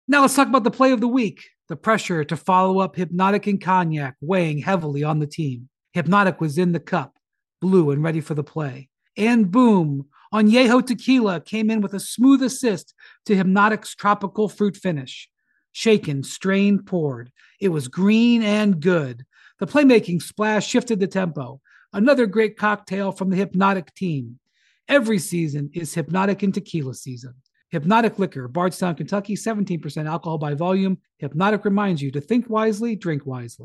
Now let's talk about the play of the week. The pressure to follow up Hypnotic and Cognac weighing heavily on the team. Hypnotic was in the cup, blue and ready for the play. And boom, Añejo Tequila came in with a smooth assist to Hypnotic's tropical fruit finish. Shaken, strained, poured. It was green and good. The playmaking splash shifted the tempo. Another great cocktail from the Hypnotic team. Every season is Hypnotic and Tequila season. Hypnotic Liquor, Bardstown, Kentucky, 17% alcohol by volume. Hypnotic reminds you to think wisely, drink wisely.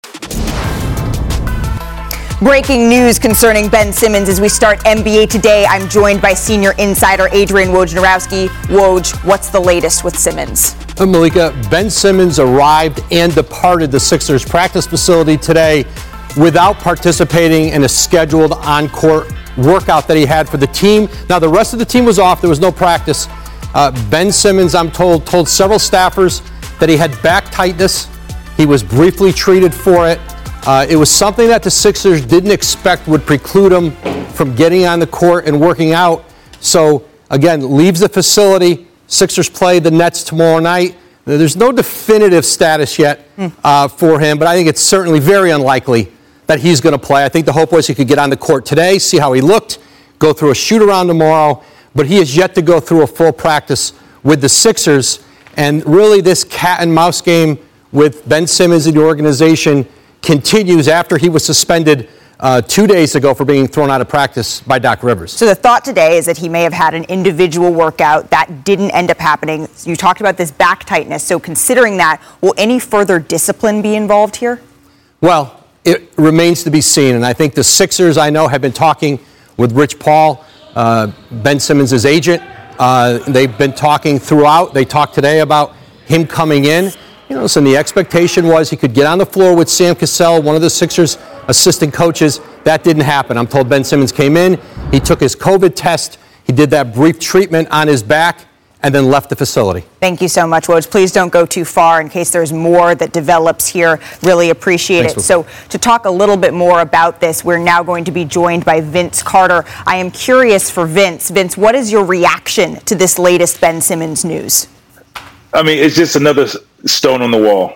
Breaking news concerning Ben Simmons as we start NBA Today. I'm joined by senior insider Adrian Wojnarowski. Woj, what's the latest with Simmons? Malika, Ben Simmons arrived and departed the Sixers practice facility today without participating in a scheduled on-court workout that he had for the team. Now, the rest of the team was off. There was no practice. Ben Simmons, I'm told several staffers that he had back tightness. He was briefly treated for it. It was something that the Sixers didn't expect would preclude him from getting on the court and working out. So, again, leaves the facility. Sixers play the Nets tomorrow night. There's no definitive status yet for him, but I think it's certainly very unlikely that he's going to play. I think the hope was he could get on the court today, see how he looked, go through a shoot-around tomorrow, but he has yet to go through a full practice with the Sixers. And really this cat-and-mouse game with Ben Simmons and the organization continues after he was suspended 2 days ago for being thrown out of practice by Doc Rivers. So the thought today is that he may have had an individual workout that didn't end up happening. You talked about this back tightness. So considering that, will any further discipline be involved here? Well, it remains to be seen. And I think the Sixers, I know, have been talking with Rich Paul, Ben Simmons' agent. They've been talking throughout. They talked today about him coming in. You know, listen, the expectation was he could get on the floor with Sam Cassell, one of the Sixers' assistant coaches. That didn't happen. I'm told Ben Simmons came in, he took his COVID test, he did that brief treatment on his back, and then left the facility. Thank you so much, Woj. Please don't go too far in case there's more that develops here. Really appreciate it. So to talk a little bit more about this, we're now going to be joined by Vince Carter. I am curious for Vince. Vince, what is your reaction to this latest Ben Simmons news? I mean, it's just another stone on the wall.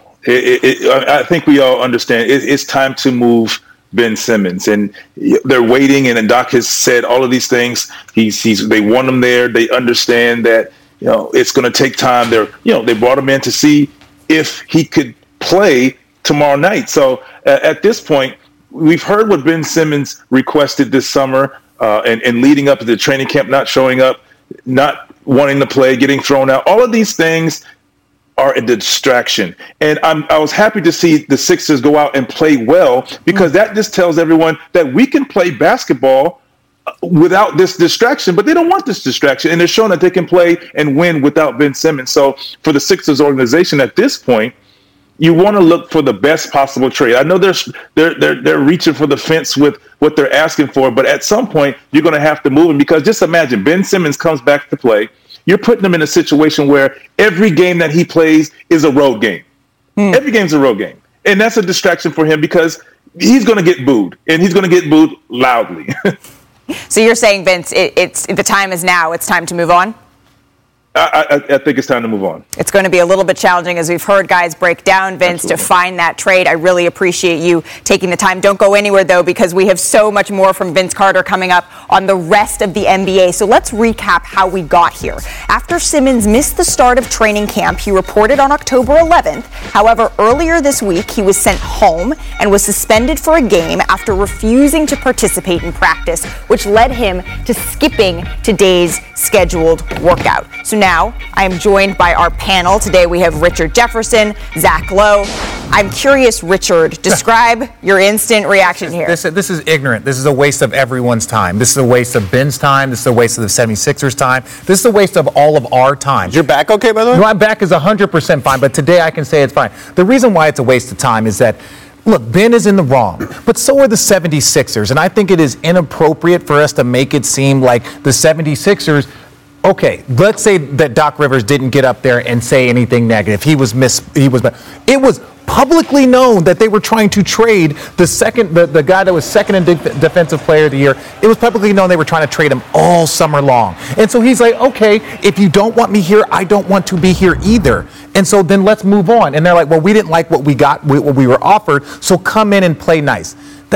I think we all understand it's time to move Ben Simmons, and they're waiting. And Doc has said all of these things. They want him there. They understand that it's going to take time. They brought him in to see if he could play tomorrow night. So at this point, we've heard what Ben Simmons requested this summer, and leading up to the training camp, not showing up, not wanting to play, getting thrown out. All of these things are a distraction. And I was happy to see the Sixers go out and play well, because that just tells everyone that we can play basketball without this distraction, but they don't want this distraction. And they're showing that they can play and win without Ben Simmons. So for the Sixers organization at this point, you want to look for the best possible trade. I know they're reaching for the fence with what they're asking for, but at some point you're going to have to move him, because just imagine Ben Simmons comes back to play. You're putting him in a situation where every game that he plays is a road game. Every game's a road game. And that's a distraction for him, because he's going to get booed, and he's going to get booed loudly. So you're saying, Vince, it's the time is now. It's time to move on? I think it's time to move on. It's going to be a little bit challenging, as we've heard guys break down, Vince, to find that trade. I really appreciate you taking the time. Don't go anywhere, though, because we have so much more from Vince Carter coming up on the rest of the NBA. So let's recap how we got here. After Simmons missed the start of training camp, he reported on October 11th. However, earlier this week, he was sent home and was suspended for a game after refusing to participate in practice, which led him to skipping today's scheduled workout. So now I am joined by our panel. Today we have Richard Jefferson, Zach Lowe. I'm curious, Richard, describe your instant reaction here. This is ignorant. This is a waste of everyone's time. This is a waste of Ben's time. This is a waste of the 76ers time. This is a waste of all of our time. Is your back okay, by the way? My back is 100% fine, but today I can say it's fine. The reason why it's a waste of time is that, look, Ben is in the wrong, but so are the 76ers. And I think it is inappropriate for us to make it seem like the 76ers, okay, let's say that Doc Rivers didn't get up there and say anything negative. It was publicly known that they were trying to trade the guy that was second in defensive player of the year. It was publicly known they were trying to trade him all summer long. And so he's like, okay, if you don't want me here, I don't want to be here either. And so then let's move on. And they're like, well, we didn't like what we got, what we were offered, so come in and play nice.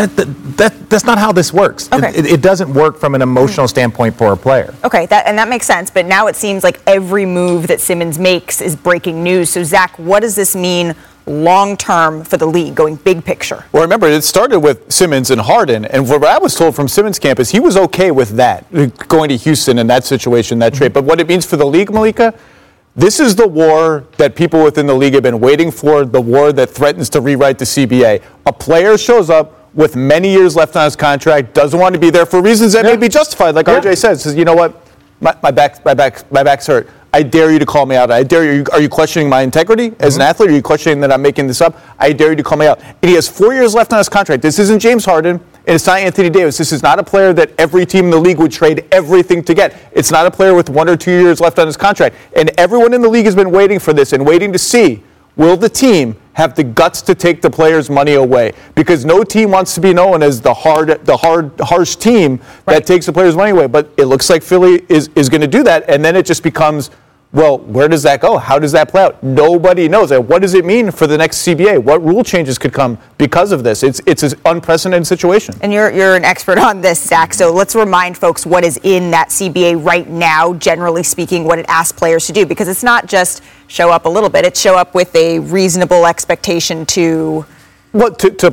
That's not how this works. Okay. It doesn't work from an emotional standpoint for a player. Okay, that makes sense. But now it seems like every move that Simmons makes is breaking news. So, Zach, what does this mean long-term for the league, going big picture? Well, remember, it started with Simmons and Harden. And what I was told from Simmons' camp is he was okay with that, going to Houston in that situation, that trade. But what it means for the league, Malika, this is the war that people within the league have been waiting for, the war that threatens to rewrite the CBA. A player shows up with many years left on his contract, doesn't want to be there for reasons that may be justified, like RJ says, you know what, my back's hurt. I dare you to call me out. I dare you. Are you questioning my integrity as an athlete? Are you questioning that I'm making this up? I dare you to call me out. And he has 4 years left on his contract. This isn't James Harden, and it's not Anthony Davis. This is not a player that every team in the league would trade everything to get. It's not a player with 1 or 2 years left on his contract. And everyone in the league has been waiting for this and waiting to see, will the team have the guts to take the players' money away? Because no team wants to be known as the harsh team that takes the players' money away. But it looks like Philly is going to do that, and then it just becomes, well, where does that go? How does that play out? Nobody knows. And what does it mean for the next CBA? What rule changes could come because of this? It's an unprecedented situation. And you're an expert on this, Zach. So let's remind folks what is in that CBA right now, generally speaking, what it asks players to do. Because it's not just show up a little bit. It's show up with a reasonable expectation to... Well,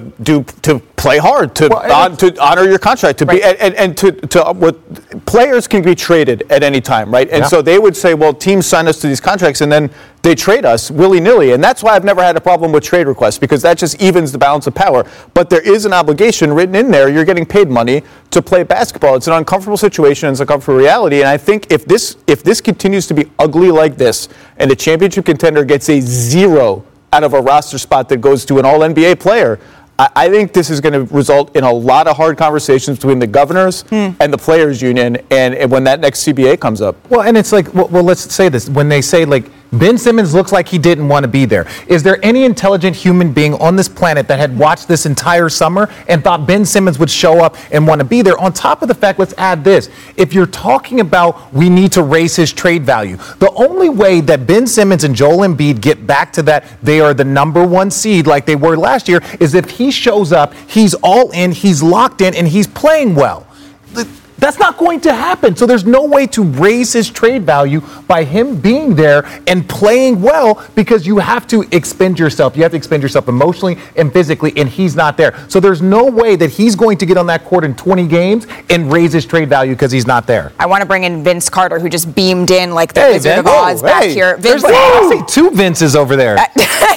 to play hard, to honor your contract, to be and what players can be traded at any time, right? And so they would say, well, teams sign us to these contracts, and then they trade us willy-nilly, and that's why I've never had a problem with trade requests, because that just evens the balance of power. But there is an obligation written in there. You're getting paid money to play basketball. It's an uncomfortable situation. It's an uncomfortable reality, and I think if this continues to be ugly like this, and a championship contender gets a 0 out of a roster spot that goes to an all-NBA player, I think this is going to result in a lot of hard conversations between the governors and the players union and when that next CBA comes up. Well, and it's like, well, let's say this. When they say, like, Ben Simmons looks like he didn't want to be there. Is there any intelligent human being on this planet that had watched this entire summer and thought Ben Simmons would show up and want to be there? On top of the fact, let's add this. If you're talking about we need to raise his trade value, the only way that Ben Simmons and Joel Embiid get back to that they are the number 1 seed like they were last year is if he shows up, he's all in, he's locked in, and he's playing well. That's not going to happen. So there's no way to raise his trade value by him being there and playing well, because you have to expend yourself. You have to expend yourself emotionally and physically, and he's not there. So there's no way that he's going to get on that court in 20 games and raise his trade value because he's not there. I want to bring in Vince Carter, who just beamed in like the Wizard of Oz back here. Vince, I see 2 Vinces over there. Look at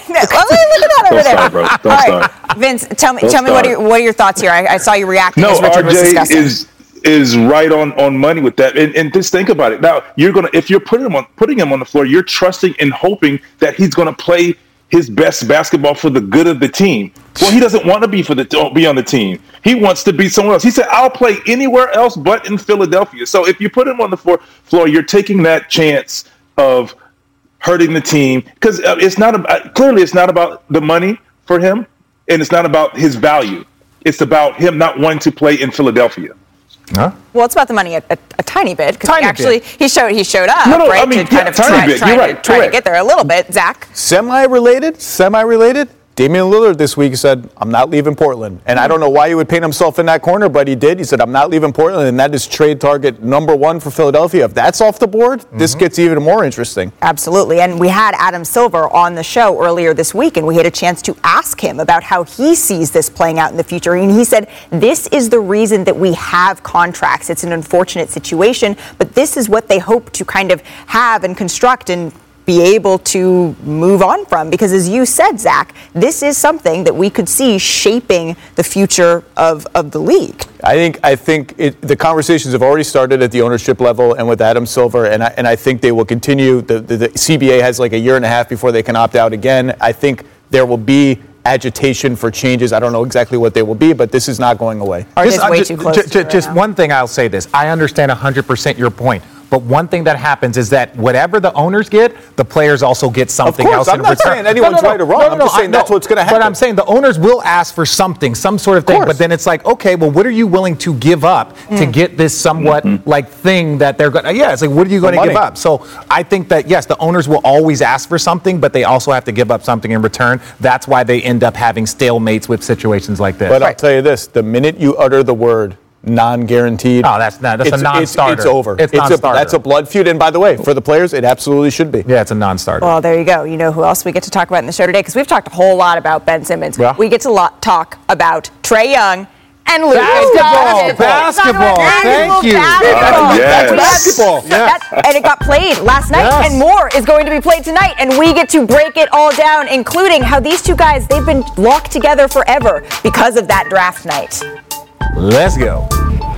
that over there. Start, bro. Don't start. Vince, tell me what are your thoughts here? I saw you reacting as Richard was discussing. Is right on money with that, and just think about it. Now if you're putting him on the floor, you're trusting and hoping that he's gonna play his best basketball for the good of the team. Well, he doesn't want to be on the team. He wants to be somewhere else. He said, "I'll play anywhere else but in Philadelphia." So if you put him on the floor, you're taking that chance of hurting the team, because it's not about the money for him, and it's not about his value. It's about him not wanting to play in Philadelphia. Huh? Well, it's about the money a tiny bit, because he showed up, no, right? I mean, to kind of try to get there a little bit. Zach? Semi-related. Damian Lillard this week said, I'm not leaving Portland. And I don't know why he would paint himself in that corner, but he did. He said, I'm not leaving Portland, and that is trade target number 1 for Philadelphia. If that's off the board, this gets even more interesting. Absolutely. And we had Adam Silver on the show earlier this week, and we had a chance to ask him about how he sees this playing out in the future. And he said, this is the reason that we have contracts. It's an unfortunate situation, but this is what they hope to kind of have and construct and be able to move on from, because as you said, Zach, this is something that we could see shaping the future of the league. I think the conversations have already started at the ownership level and with Adam Silver, and I think they will continue. The CBA has like a year and a half before they can opt out again. I think there will be agitation for changes. I don't know exactly what they will be, but this is not going away. Too close just one thing I'll say this. I understand 100% your point. But one thing that happens is that whatever the owners get, the players also get something else in return. I'm not saying anyone's right or wrong. I'm just saying that's what's going to happen. But I'm saying the owners will ask for something, some sort of thing. But then it's like, okay, well, what are you willing to give up to get this somewhat like thing that they're going to, it's like, what are you going to give up? So I think that, yes, the owners will always ask for something, but they also have to give up something in return. That's why they end up having stalemates with situations like this. But I'll tell you this, the minute you utter the word non-guaranteed. Oh, that's a non-starter. It's over. It's non-starter. That's a blood feud. And by the way, for the players, it absolutely should be. Yeah, it's a non-starter. Well, there you go. You know who else we get to talk about in the show today? Because we've talked a whole lot about Ben Simmons. Yeah. We get to talk about Trae Young and Luka. Basketball. Thank you. Basketball. And it got played last night, and more is going to be played tonight. And we get to break it all down, including how these two guys, they've been locked together forever because of that draft night. Let's go.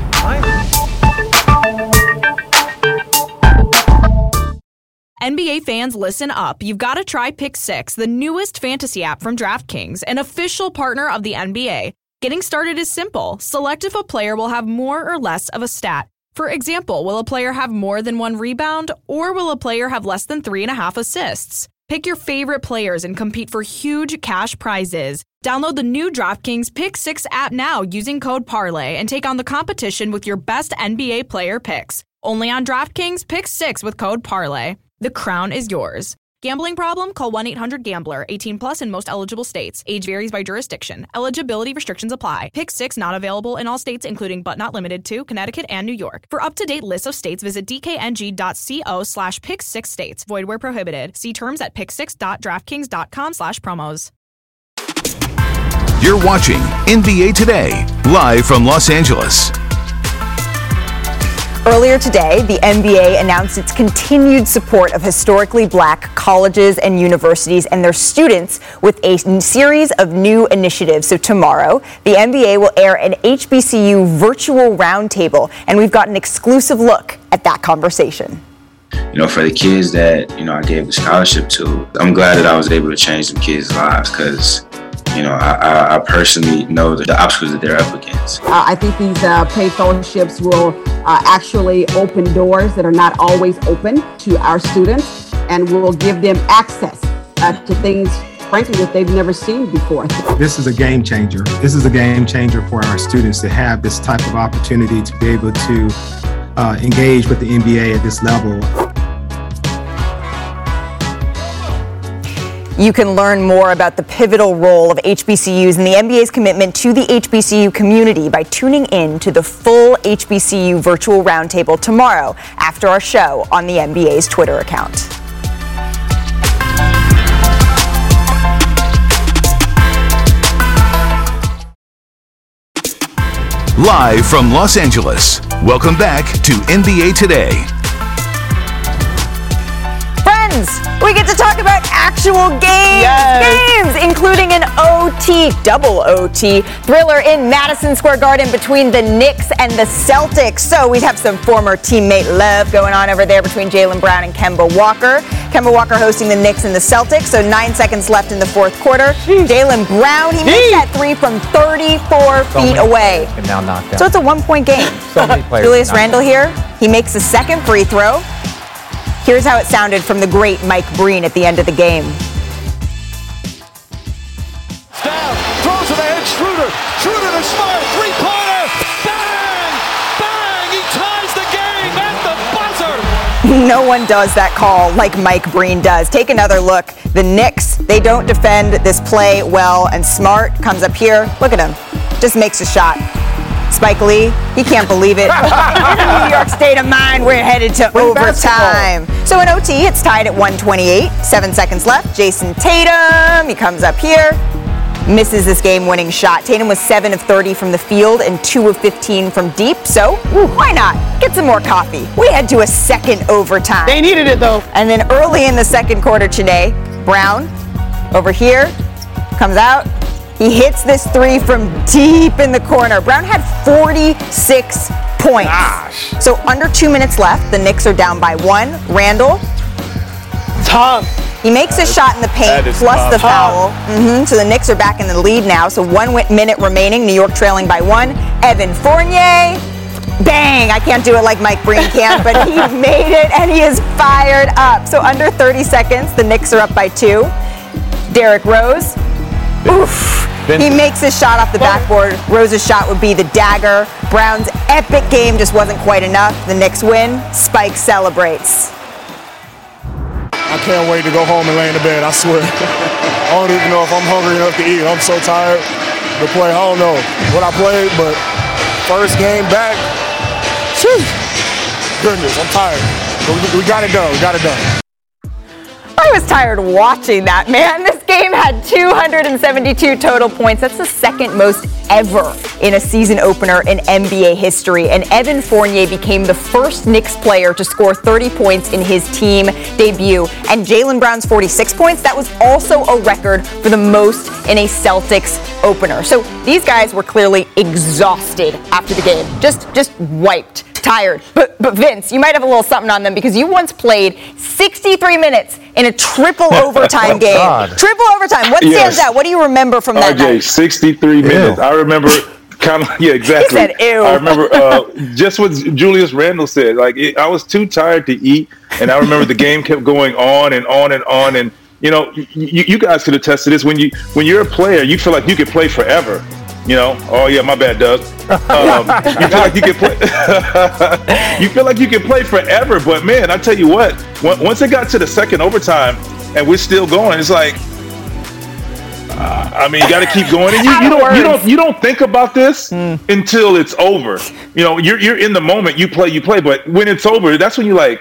NBA fans, listen up. You've got to try Pick 6, the newest fantasy app from DraftKings, an official partner of the NBA. Getting started is simple. Select if a player will have more or less of a stat. For example, will a player have more than 1 rebound, or will a player have less than 3.5 assists? Pick your favorite players and compete for huge cash prizes. Download the new DraftKings Pick 6 app now using code PARLAY and take on the competition with your best NBA player picks. Only on DraftKings Pick 6 with code PARLAY. The crown is yours. Gambling problem? Call 1-800-GAMBLER. 18 plus in most eligible states. Age varies by jurisdiction. Eligibility restrictions apply. Pick 6 not available in all states, including but not limited to Connecticut and New York. For up-to-date lists of states, visit dkng.co/pick6states. Void where prohibited. See terms at pick6.draftkings.com/promos. You're watching NBA Today, live from Los Angeles. Earlier today, the NBA announced its continued support of historically black colleges and universities and their students with a series of new initiatives. So tomorrow, the NBA will air an HBCU virtual roundtable, and we've got an exclusive look at that conversation. You know, for the kids that, I gave the scholarship to, I'm glad that I was able to change some kids' lives because, I personally know the obstacles that they're up against. I think these paid fellowships will actually open doors that are not always open to our students and will give them access to things, frankly, that they've never seen before. This is a game changer. This is a game changer for our students to have this type of opportunity to be able to engage with the NBA at this level. You can learn more about the pivotal role of HBCUs and the NBA's commitment to the HBCU community by tuning in to the full HBCU virtual roundtable tomorrow after our show on the NBA's Twitter account. Live from Los Angeles, welcome back to NBA Today. We get to talk about actual games, including an double OT thriller in Madison Square Garden between the Knicks and the Celtics. So we have some former teammate love going on over there between Jaylen Brown and Kemba Walker. Kemba Walker hosting the Knicks and the Celtics. So 9 seconds left in the fourth quarter. Jaylen Brown, he makes that three from 34 feet away. Now knocked down. So it's a 1-point game. Julius Randle here, he makes a second free throw. Here's how it sounded from the great Mike Breen at the end of the game. Down, throws it ahead, Schroeder to Smart, three-pointer, bang, bang, he ties the game at the buzzer. No one does that call like Mike Breen does. Take another look. The Knicks, they don't defend this play well, and Smart comes up here. Look at him, just makes a shot. Spike Lee, he can't believe it. In a New York state of mind, we're headed to overtime. So in OT, it's tied at 128. 7 seconds left. Jason Tatum, he comes up here, misses this game-winning shot. Tatum was 7 of 30 from the field and 2 of 15 from deep. So why not get some more coffee? We head to a second overtime. They needed it though. And then early in the second quarter today, Brown over here comes out. He hits this three from deep in the corner. Brown had 46 points. Gosh. So under 2 minutes left, the Knicks are down by 1. Randle. Tough. He makes a shot in the paint plus the foul. So the Knicks are back in the lead now. So 1 minute remaining. New York trailing by 1. Evan Fournier. Bang! I can't do it like Mike Breen can, but he made it and he is fired up. So under 30 seconds, the Knicks are up by 2. Derrick Rose. Oof. He makes his shot off the backboard. Rose's shot would be the dagger. Brown's epic game just wasn't quite enough. The Knicks win. Spike celebrates. I can't wait to go home and lay in the bed, I swear. I don't even know if I'm hungry enough to eat. I'm so tired to play. I don't know what I played, but first game back, goodness, I'm tired. But we got it done. We got it done. I was tired watching that, man. This game had 272 total points. That's the second most ever in a season opener in NBA history. And Evan Fournier became the first Knicks player to score 30 points in his team debut. And Jaylen Brown's 46 points, that was also a record for the most in a Celtics opener. So these guys were clearly exhausted after the game. Just wiped. Tired. But Vince, you might have a little something on them because you once played 63 minutes in a triple overtime game. Triple overtime. What stands out? What do you remember from that night? 63 minutes. I remember exactly. He said, ew. I remember just what Julius Randle said. I was too tired to eat, and I remember the game kept going on and on and on. And you guys could attest to this. When you're a player, you feel like you could play forever. Oh yeah, my bad, Doug. You feel like you can play. You feel like you can play forever, but man, I tell you what. Once it got to the second overtime and we're still going, it's like, you got to keep going. And you don't think about this until it's over. You're in the moment. You play, but when it's over, that's when you're like,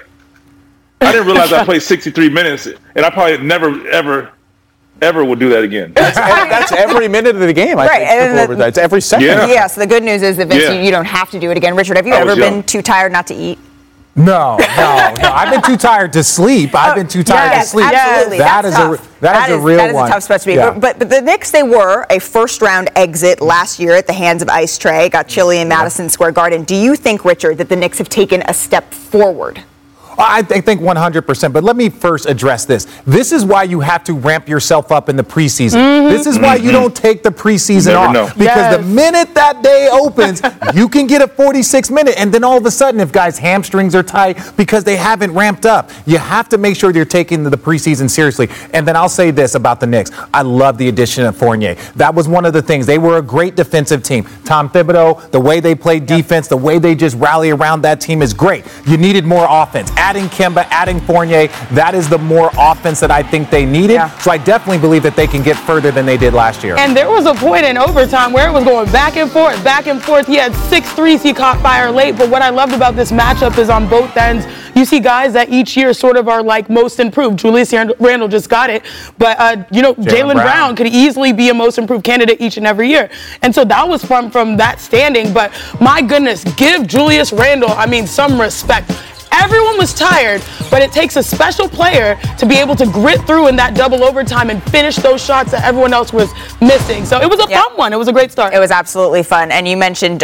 I didn't realize I played 63 minutes, and I probably never will do that again. That's every minute of the game. I think. It's every second. Yeah. So the good news is that Vince, you don't have to do it again. Richard, have you ever been too tired not to eat? No. I've been too tired to sleep. I've been too tired to sleep. Absolutely. That is a real one. That is a tough spot to be. Yeah. But the Knicks, they were a first-round exit last year at the hands of Ice Trae. Got chilly in Madison Square Garden. Do you think, Richard, that the Knicks have taken a step forward? I think 100%, but let me first address this. This is why you have to ramp yourself up in the preseason. Mm-hmm. This is why you don't take the preseason off. Because the minute that day opens, you can get a 46-minute, and then all of a sudden, if guys' hamstrings are tight because they haven't ramped up, you have to make sure you're taking the preseason seriously. And then I'll say this about the Knicks. I love the addition of Fournier. That was one of the things. They were a great defensive team. Tom Thibodeau, the way they played defense, the way they just rally around that team is great. You needed more offense. Adding Kemba, adding Fournier, that is the more offense that I think they needed. Yeah. So I definitely believe that they can get further than they did last year. And there was a point in overtime where it was going back and forth, back and forth. He had 6 threes he caught fire late. But what I loved about this matchup is on both ends, you see guys that each year sort of are like most improved. Julius Randle just got it. But, Jaylen Brown could easily be a most improved candidate each and every year. And so that was from that standing. But my goodness, give Julius Randle, some respect. Everyone was tired, but it takes a special player to be able to grit through in that double overtime and finish those shots that everyone else was missing. So it was a fun one. It was a great start. It was absolutely fun. And you mentioned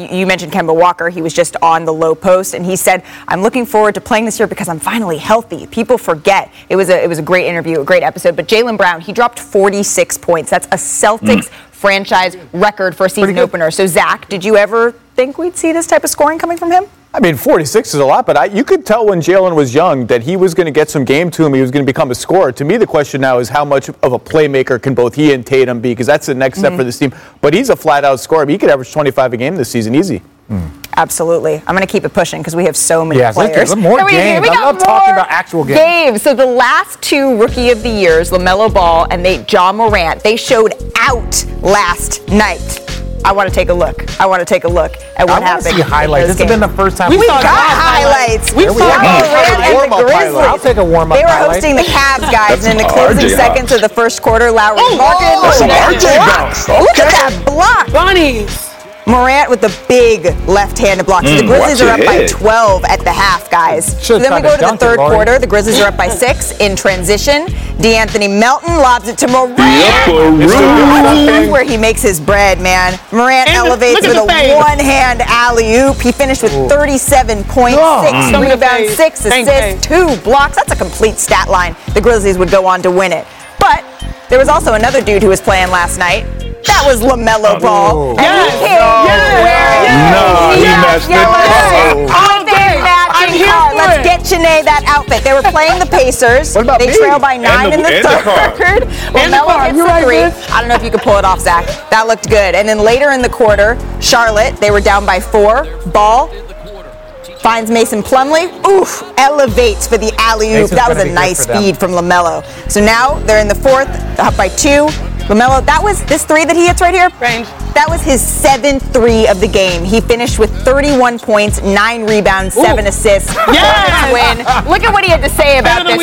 Kemba Walker. He was just on the low post, and he said, "I'm looking forward to playing this year because I'm finally healthy." People forget. It was a great interview, a great episode. But Jaylen Brown, he dropped 46 points. That's a Celtics franchise record for a season opener. So Zach, did you ever think we'd see this type of scoring coming from him? 46 is a lot, but you could tell when Jaylen was young that he was going to get some game to him. He was going to become a scorer. To me, the question now is how much of a playmaker can both he and Tatum be, because that's the next step for this team. But he's a flat-out scorer. He could average 25 a game this season, easy. Absolutely. I'm going to keep it pushing because we have so many players. More games. I love talking about actual games. So the last 2 Rookie of the Years, LaMelo Ball and Ja Morant, they showed out last night. I want to take a look at what happened. I want to see highlights. This has been the first time we got highlights. We saw Morant and the Grizzlies. I'll take a warm-up. They were hosting the Cavs, guys, and in the closing seconds of the first quarter, Lowry some RJ bounce. Look at that block. Bunnies. Morant with the big left-handed block. So the Grizzlies are up by 12 at the half, guys. So then we go to the third quarter. The Grizzlies are up by 6 in transition. DeAnthony Melton lobs it to Morant. Where he makes his bread, man. Morant elevates with a one-hand alley-oop. He finished with 37.6 rebounds, 6 assists, 2 blocks. That's a complete stat line. The Grizzlies would go on to win it. But there was also another dude who was playing last night. That was LaMelo Ball. And Yes. he came wearing he matched it. I'm here for Let's get Janae that outfit. They were playing the Pacers. What about they me? trail by 9 in the And the car. third. LaMelo hits the three. I don't know if you could pull it off, Zach. That looked good. And then later in the quarter, Charlotte, they were down by 4. Ball finds Mason Plumlee. Oof, elevates for the alley-oop. That was a nice feed from LaMelo. So now they're in the fourth, up by 2. LaMelo, that was this 3 that he hits right here. Range. That was his 7th 3 of the game. He finished with 31 points, 9 rebounds, 7 assists. Yes! Win. Look at what he had to say about this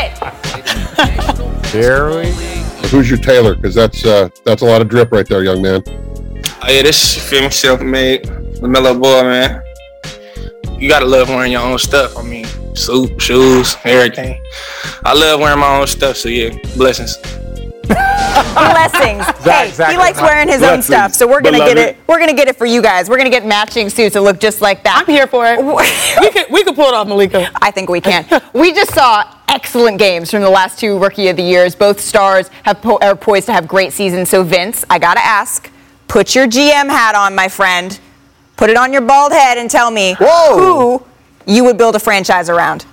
fit. Here we Who's your tailor? Because that's a lot of drip right there, young man. Oh yeah, this feel me self-made LaMelo Ball, man. You gotta love wearing your own stuff. I mean, suit, shoes, everything. I love wearing my own stuff, so yeah, blessings. Blessings. Hey, he likes wearing his own stuff, so we're gonna get it. We're gonna get it for you guys. We're gonna get matching suits that look just like that. I'm here for it. we could pull it off, Malika. I think we can. We just saw excellent games from the last 2 Rookie of the Years. Both stars are poised to have great seasons. So Vince, I gotta ask, put your GM hat on, my friend. Put it on your bald head and tell me who you would build a franchise around.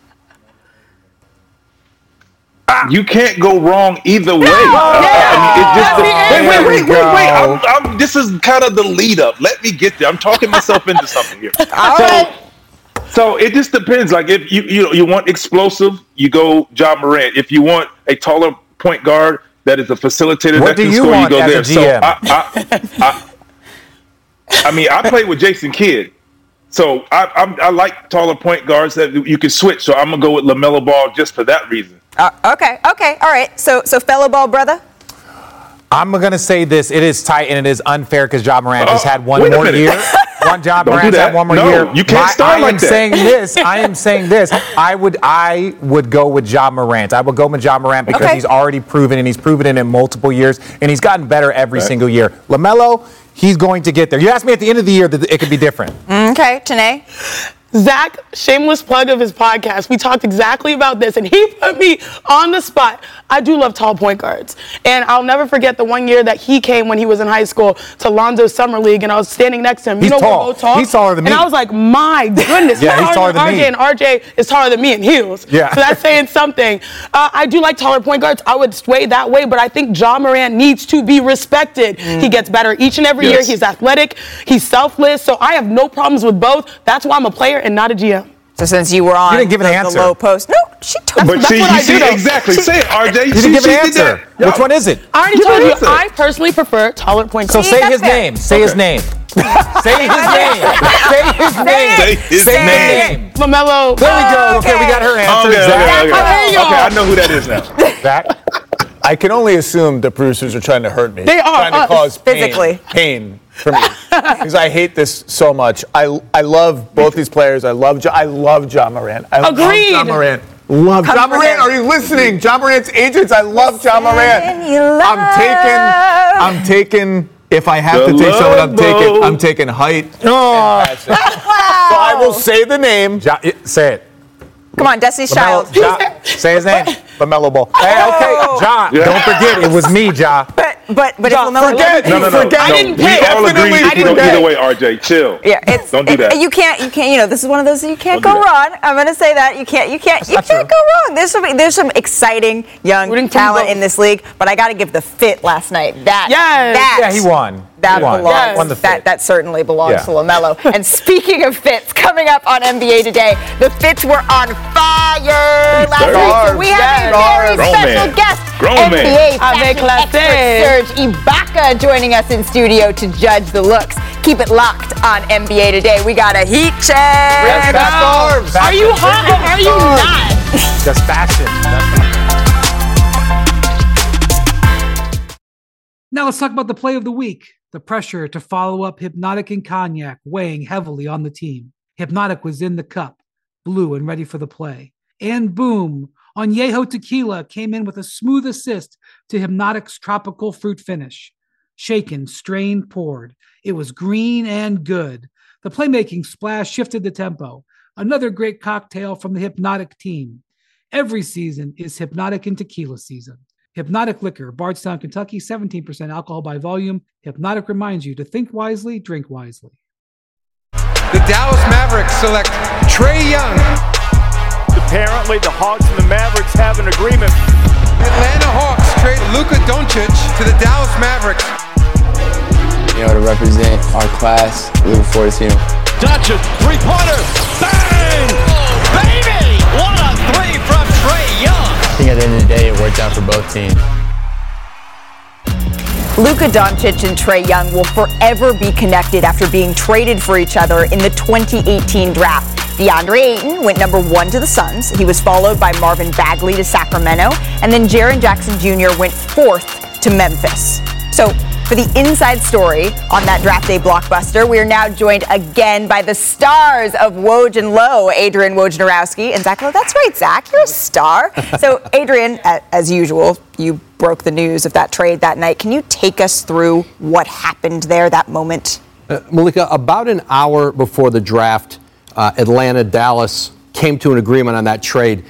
You can't go wrong either way. Wait. This is kind of the lead up. Let me get there. I'm talking myself into something here. So it just depends. Like if you want explosive, you go Ja Morant. If you want a taller point guard that is a facilitator that can score, you go there. So I played with Jason Kidd. So I like taller point guards that you can switch. So I'm gonna go with LaMelo Ball just for that reason. Okay, all right. So fellow ball brother. I'm gonna say this: it is tight and it is unfair because Ja Morant has had one more year. Ja Morant's had one more year. You can't start like that. I am saying this. I would go with Ja Morant. I would go with Ja Morant because he's already proven, and he's proven it in multiple years, and he's gotten better every single year. LaMelo, he's going to get there. You asked me at the end of the year that it could be different. Okay, Janae. Zach, shameless plug of his podcast. We talked exactly about this, and he put me on the spot. I do love tall point guards. And I'll never forget the one year that he came when he was in high school to Lonzo's Summer League, and I was standing next to him. He's tall. We're both tall. He's taller than me. And I was like, my goodness. Yeah, he's taller than me. And RJ is taller than me in heels. Yeah. So that's saying something. I do like taller point guards. I would sway that way, but I think Ja Morant needs to be respected. He gets better each and every year. He's athletic. He's selfless. So I have no problems with both. That's why I'm a player and not a GM. So since you were on you didn't give an answer. The low post. No, she told me. But see, exactly. Say it, RJ. You didn't give an answer. Which one is it? I already told you, I personally prefer taller point So guards. say his name. Say his name. Say his name. Say his name. Say his name. LaMelo. There we go. Okay, we got her answer. Okay, I know who that is now. Zach? I can only assume the producers are trying to hurt me. They are. Trying to cause physically. pain for me. Because I hate this so much. I love both these players. I love Ja Morant. Agreed. Love Ja Morant. Love Ja Morant. Are you listening? Ja Morant's agents. I love Ja Morant. I'm taking. If I have to take someone, I'm taking height. Oh. So I will say the name. Say it. Come on, Destiny's Child. Say his name. LaMelo Ball. Hey, okay, Ja. Don't forget, it was me, Ja. But if LaMelo forget. No. I didn't We pick. all agree either way, RJ. Chill. Yeah, Don't do that. You can't. This is one of those you can't go wrong. I'm gonna say that you can't go wrong. There's some exciting young talent in this league, but I got to give the fit last night. Yeah, he won. That belongs. Won the fit. That certainly belongs to LaMelo. And speaking of fits, coming up on NBA Today, the fits were on fire last week. So we have a very special guest, NBA fashion expert Serge Ibaka, joining us in studio to judge the looks. Keep it locked on NBA Today. We got a heat check. Are you hot or are you not? Just fashion. Now let's talk about the play of the week. The pressure to follow up Hypnotic and Cognac weighing heavily on the team. Hypnotic was in the cup, blue and ready for the play. And boom, Añejo Tequila came in with a smooth assist to Hypnotic's tropical fruit finish. Shaken, strained, poured. It was green and good. The playmaking splash shifted the tempo. Another great cocktail from the Hypnotic team. Every season is Hypnotic and Tequila season. Hypnotic Liquor, Bardstown, Kentucky, 17% alcohol by volume. Hypnotic reminds you to think wisely, drink wisely. The Dallas Mavericks select Trae Young. Apparently, the Hawks and the Mavericks have an agreement. Atlanta Hawks trade Luka Doncic to the Dallas Mavericks. You know, to represent our class, looking forward to seeing him. Doncic, three-pointer, bang! Oh, baby! What a three from Trae Young! I think at the end of the day, it worked out for both teams. Luka Doncic and Trae Young will forever be connected after being traded for each other in the 2018 draft. DeAndre Ayton went number 1 to the Suns. He was followed by Marvin Bagley to Sacramento. And then Jaren Jackson Jr. went 4th to Memphis. So for the inside story on that draft day blockbuster, we are now joined again by the stars of Woj and Low, Adrian Wojnarowski and Zach Lowe. That's right, Zach, you're a star. So Adrian, as usual, you broke the news of that trade that night. Can you take us through what happened there, that moment? Malika, about an hour before the draft, Atlanta, Dallas came to an agreement on that trade.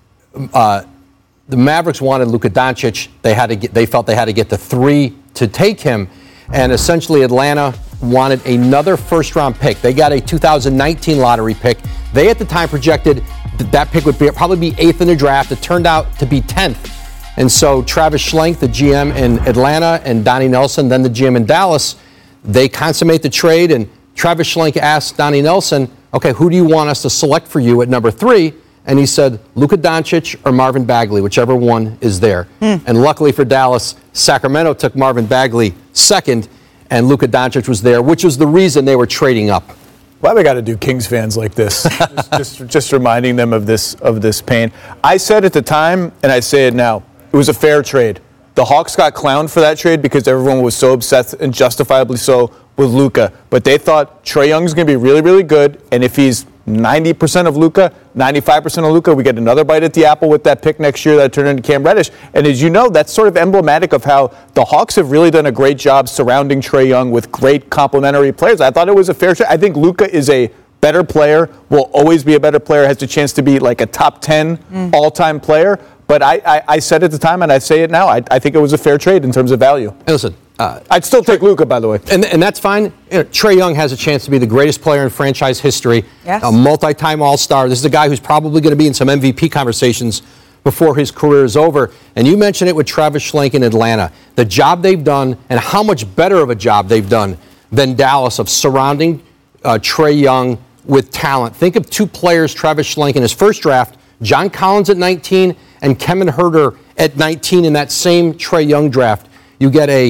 The Mavericks wanted Luka Doncic. They felt they had to get the 3 to take him, and essentially Atlanta wanted another first-round pick. They got a 2019 lottery pick. They at the time projected that pick would probably be 8th in the draft. It turned out to be 10th, and so Travis Schlenk, the GM in Atlanta, and Donnie Nelson, then the GM in Dallas, they consummate the trade. And Travis Schlenk asked Donnie Nelson, "Okay, who do you want us to select for you at number 3?" And he said, Luka Doncic or Marvin Bagley, whichever one is there. And luckily for Dallas, Sacramento took Marvin Bagley 2nd, and Luka Doncic was there, which was the reason they were trading up. Why we got to do Kings fans like this? just reminding them of this pain. I said at the time, and I say it now, it was a fair trade. The Hawks got clowned for that trade because everyone was so obsessed, and justifiably so, with Luka. But they thought Trae Young's going to be really, really good, and if he's 90% of Luka, 95% of Luka, we get another bite at the apple with that pick next year that turned into Cam Reddish. And as you know, that's sort of emblematic of how the Hawks have really done a great job surrounding Trae Young with great complementary players. I thought it was a fair trade. I think Luka is a better player, will always be a better player, has a chance to be like a top 10 all-time player. But I said at the time, and I say it now, I think it was a fair trade in terms of value. Hey, listen, I'd still take Luka, by the way. And that's fine. You know, Trae Young has a chance to be the greatest player in franchise history, a multi-time All-Star. This is a guy who's probably going to be in some MVP conversations before his career is over. And you mentioned it with Travis Schlenk in Atlanta. The job they've done and how much better of a job they've done than Dallas of surrounding Trae Young with talent. Think of 2 players, Travis Schlenk in his first draft, John Collins at 19 and Kevin Huerter at 19 in that same Trae Young draft. You get a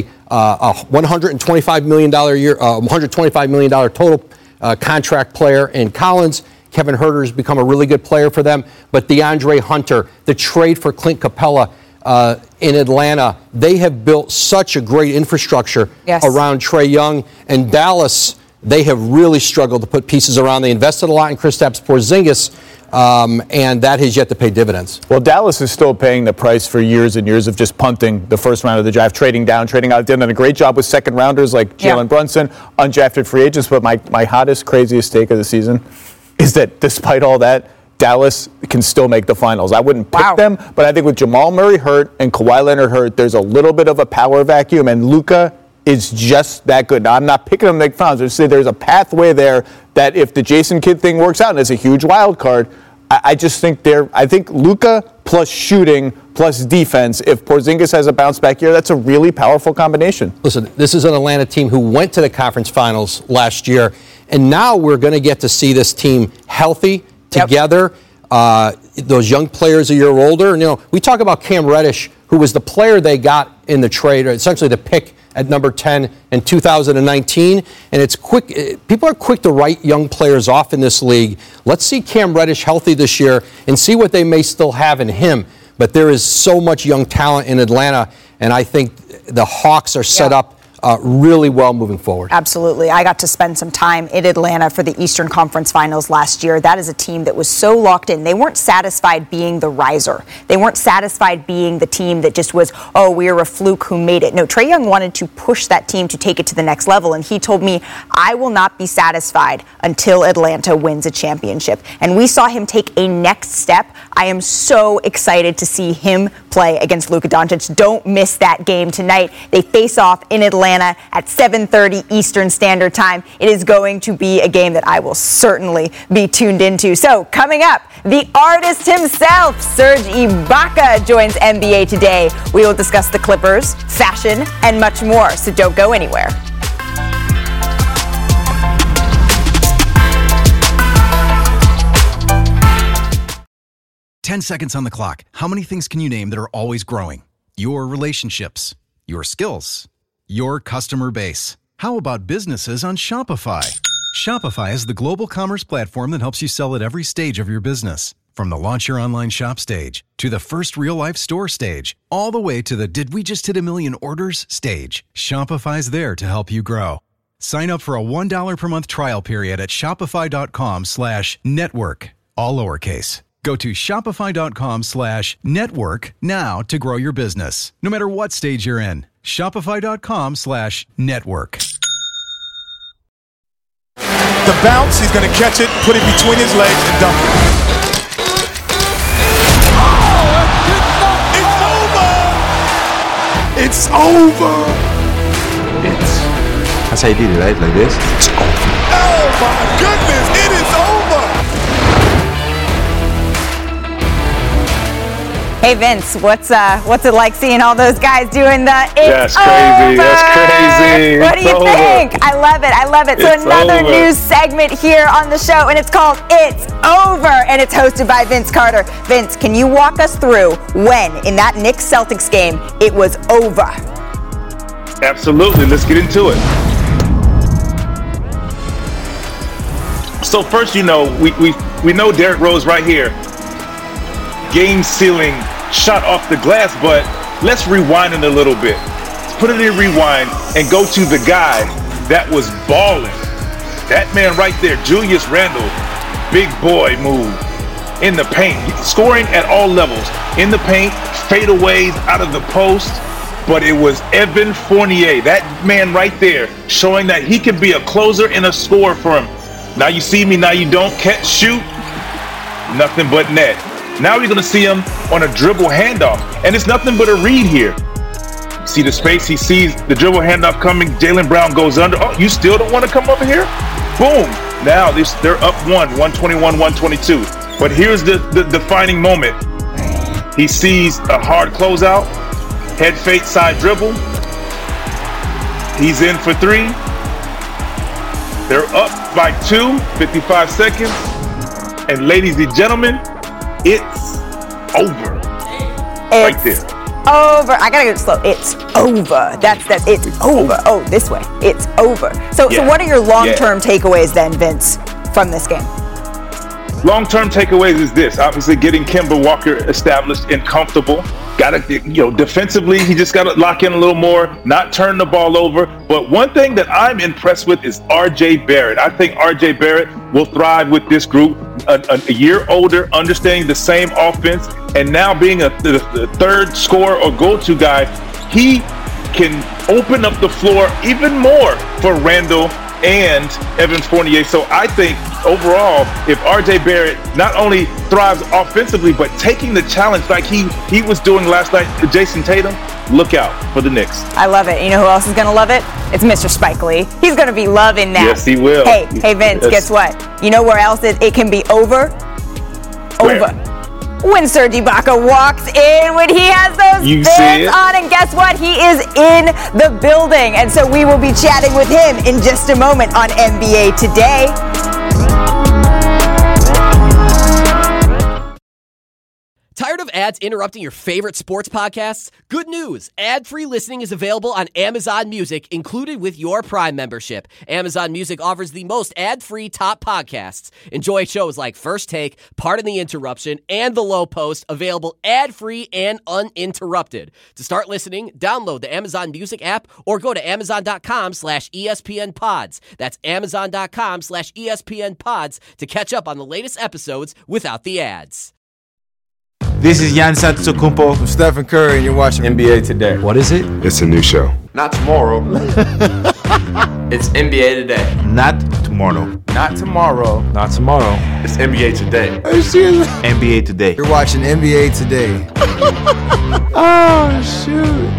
$125 million $125 million total contract player in Collins. Kevin Huerter has become a really good player for them. But DeAndre Hunter, the trade for Clint Capella in Atlanta, they have built such a great infrastructure around Trae Young. And Dallas, they have really struggled to put pieces around. They invested a lot in Kristaps Porzingis. And that has yet to pay dividends. Well, Dallas is still paying the price for years and years of just punting the first round of the draft, trading down, trading out. They've done a great job with second rounders like Jalen Brunson, undrafted free agents. But my hottest, craziest take of the season is that despite all that, Dallas can still make the finals. I wouldn't pick them, but I think with Jamal Murray hurt and Kawhi Leonard hurt, there's a little bit of a power vacuum, and Luka is just that good. Now, I'm not picking them to make finals. I just say there's a pathway there that if the Jason Kidd thing works out, and it's a huge wild card, I just think I think Luka plus shooting plus defense, if Porzingis has a bounce back year, that's a really powerful combination. Listen, this is an Atlanta team who went to the conference finals last year, and now we're going to get to see this team healthy, together. Those young players a year older. And, you know, we talk about Cam Reddish, who was the player they got in the trade, or essentially the pick at number 10 in 2019. And it's quick. People are quick to write young players off in this league. Let's see Cam Reddish healthy this year and see what they may still have in him. But there is so much young talent in Atlanta, and I think the Hawks are set up really well moving forward. Absolutely. I got to spend some time in Atlanta for the Eastern Conference Finals last year. That is a team that was so locked in. They weren't satisfied being the riser. They weren't satisfied being the team that just was, oh, we're a fluke who made it. No, Trae Young wanted to push that team to take it to the next level. And he told me, I will not be satisfied until Atlanta wins a championship. And we saw him take a next step. I am so excited to see him play against Luka Doncic. Don't miss that game tonight. They face off in Atlanta at 7:30 Eastern Standard Time. It is going to be a game that I will certainly be tuned into. So coming up, the artist himself, Serge Ibaka, joins NBA Today. We will discuss the Clippers, fashion, and much more. So don't go anywhere. Ten seconds on the clock. How many things can you name that are always growing? Your relationships, your skills, your customer base. How about businesses on Shopify? Shopify is the global commerce platform that helps you sell at every stage of your business. From the launch your online shop stage, to the first real-life store stage, all the way to the did we just hit a million orders stage. Shopify's there to help you grow. Sign up for a $1 per month trial period at shopify.com/network, all lowercase. Go to shopify.com/network now to grow your business, no matter what stage you're in. Shopify.com/network. The bounce, he's going to catch it, put it between his legs, and dunk it. It's over! That's how you did it, right? Like this? It's over. Oh my goodness, it is over! Hey Vince, what's it like seeing all those guys doing the it's crazy. over? That's crazy. What do you think? I love it. So another news segment here on the show, and it's called It's Over, and it's hosted by Vince Carter. Vince, can you walk us through when, in that Knicks-Celtics game, it was over? Absolutely. Let's get into it. So first, we know Derrick Rose right here. Game-sealing shot off the glass, but let's rewind it a little bit. Let's put it in rewind and go to the guy that was balling. That man right there, Julius Randle, big boy move in the paint, scoring at all levels. In the paint, fadeaways out of the post, but it was Evan Fournier, that man right there, showing that he can be a closer and a scorer for him. Now you see me, now you don't. Catch, shoot, nothing but net. Now you're going to see him on a dribble handoff, and it's nothing but a read here. See the space, he sees the dribble handoff coming, Jaylen Brown goes under. Oh, you still don't want to come over here? Boom. Now they're up 121-122. But here's the defining moment. He sees a hard closeout, head fake side dribble. He's in for three. They're up by 2, 55 seconds. And ladies and gentlemen, it's over. Right there. Over. I gotta go slow. It's over. That's it's over. Oh, this way. It's over. So what are your long-term takeaways then, Vince, from this game? Long-term takeaways is this. Obviously, getting Kemba Walker established and comfortable. Gotta, defensively, he just gotta lock in a little more, not turn the ball over. But one thing that I'm impressed with is R.J. Barrett. I think R.J. Barrett will thrive with this group. A year older, understanding the same offense, and now being the third scorer or go-to guy, he can open up the floor even more for Randle and Evan Fournier. So I think overall, if R.J. Barrett not only thrives offensively, but taking the challenge like he was doing last night to Jason Tatum, look out for the Knicks. I love it. You know who else is going to love it? It's Mr. Spike Lee. He's going to be loving that. Yes, he will. Hey, Vince, guess what? You know where else it can be over? Where? Over. When Serge Ibaka walks in, when he has those fans on, and guess what? He is in the building. And so we will be chatting with him in just a moment on NBA Today. Tired of ads interrupting your favorite sports podcasts? Good news! Ad-free listening is available on Amazon Music, included with your Prime membership. Amazon Music offers the most ad-free top podcasts. Enjoy shows like First Take, Pardon the Interruption, and The Low Post, available ad-free and uninterrupted. To start listening, download the Amazon Music app or go to amazon.com/ESPN Pods. That's amazon.com/ESPN Pods to catch up on the latest episodes without the ads. This is Giannis Antetokounmpo. I'm Stephen Curry, and you're watching NBA Today. What is it? It's a new show. Not tomorrow. It's NBA Today. Not tomorrow. Not tomorrow. Not tomorrow. It's NBA Today. Are you serious? NBA Today. You're watching NBA Today. Oh, shoot.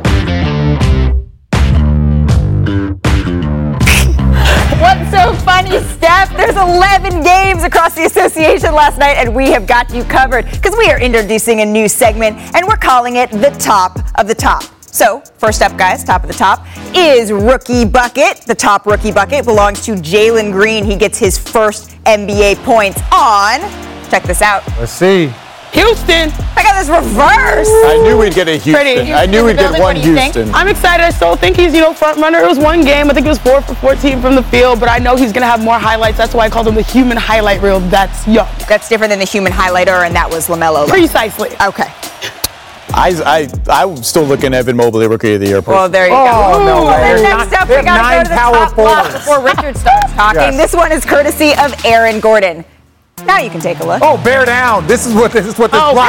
What's so funny, Steph? There's 11 games across the association last night, and we have got you covered because we are introducing a new segment, and we're calling it the Top of the Top. So, first up, guys, top of the top is Rookie Bucket. The top Rookie Bucket belongs to Jalen Green. He gets his first NBA points on, check this out. Let's see. Houston. I got this reverse. I knew we'd get a Houston. I knew we'd get one Houston. I'm excited. I still think he's, front runner. It was one game. I think it was 4 for 14 from the field, but I know he's going to have more highlights. That's why I called him the human highlight reel. That's young. That's different than the human highlighter, and that was LaMelo. Precisely. Okay. I'm still looking at Evan Mobley, Rookie of the Year. Well, there you go. No, and next up, we got to go to the top block before Richard starts talking. Yes. This one is courtesy of Aaron Gordon. Now you can take a look. Oh, bear down. This is what this block does. Oh,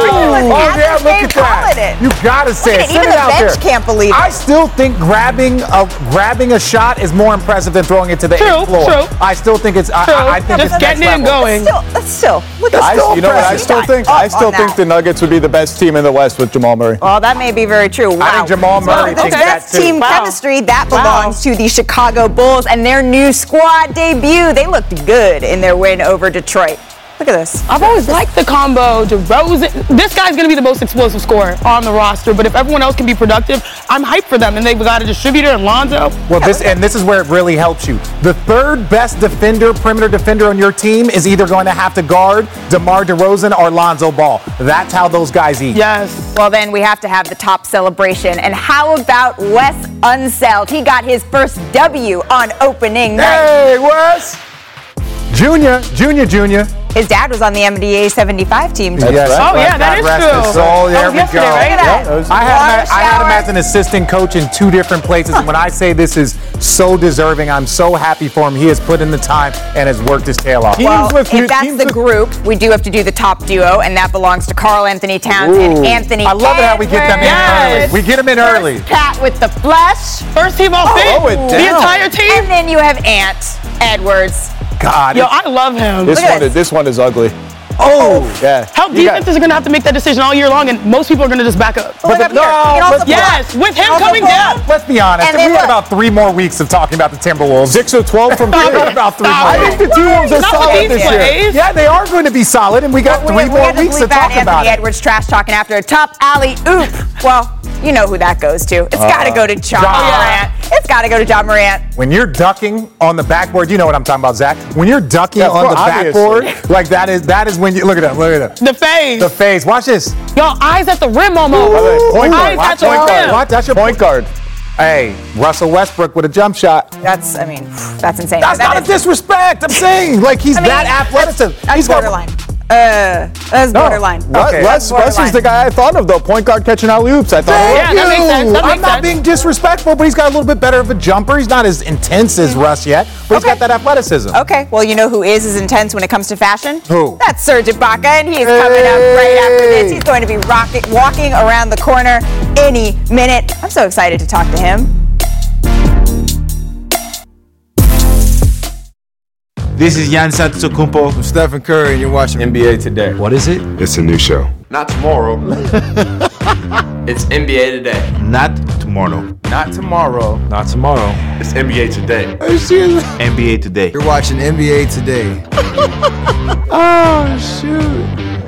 yeah, look at that. You gotta say it. Even the bench can't believe it. I still think grabbing a shot is more impressive than throwing it to the True. I still think it's. I think just it's getting it and going. Let's still look at I still think the Nuggets would be the best team in the West with Jamal Murray. Well, that may be very true. Wow. I think Jamal Murray thinks that best too. team chemistry that belongs to the Chicago Bulls and their new squad debut. They looked good in their win over Detroit. Look at this. I've always liked the combo. DeRozan. This guy's going to be the most explosive scorer on the roster, but if everyone else can be productive, I'm hyped for them. And they've got a distributor in Lonzo. Well, this is where it really helps you. The third best perimeter defender on your team is either going to have to guard DeMar DeRozan or Lonzo Ball. That's how those guys eat. Yes. Well, then we have to have the top celebration. And how about Wes Unseld? He got his first W on opening night. Hey, Wes! Junior. His dad was on the NBA 75 team. Yes. Oh, yeah, that is true. So there we go. Right? Yeah. I had him as an assistant coach in 2 different places. And when I say this is so deserving, I'm so happy for him. He has put in the time and has worked his tail off. Well, if that's the group, we do have to do the top duo, and that belongs to Karl Anthony Towns and Anthony I love it how we get them in early. We get them in early. Cat with the flesh. First team all fit. The entire team. And then you have Ant Edwards. God. Yo, I love him. This one is ugly. Oh, yeah. How defenses are going to have to make that decision all year long, and most people are going to just back up. With him coming down. Let's be honest. We had about 3 more weeks of talking about the Timberwolves. 6 or 12 from 3. About 3 more. I think the T-Wolves are solid this year. Yeah, they are going to be solid, and we got 3 more weeks to talk about Anthony Edwards trash talking after a top alley oop. Well, you know who that goes to. It's got to go to John Morant. It's got to go to John Morant. When you're ducking on the backboard, you know what I'm talking about, Zach. When you're ducking on the backboard, like that is when you look at that. The phase. The phase. Watch this. Yo, eyes at the rim almost. Point guard. Eyes at the rim. What? That's your point guard. Hey, Russell Westbrook with a jump shot. That's insane. That's not a disrespect. I'm saying, like, he's that athletic. He's borderline. That's borderline. Okay. Wes is the guy I thought of, though. Point guard catching alley-oops. I thought. Yeah, that makes sense. I'm not being disrespectful, but he's got a little bit better of a jumper. He's not as intense as Russ yet, but he's got that athleticism. Okay, well, you know who is as intense when it comes to fashion? Who? That's Serge Ibaka, and he is coming up right after this. He's going to be walking around the corner any minute. I'm so excited to talk to him. This is Giannis Antetokounmpo. I'm Stephen Curry, and you're watching NBA Today. What is it? It's a new show. Not tomorrow. It's NBA Today. Not tomorrow. Not tomorrow. Not tomorrow. It's NBA Today. Are you serious? NBA Today. You're watching NBA Today. Oh, shoot.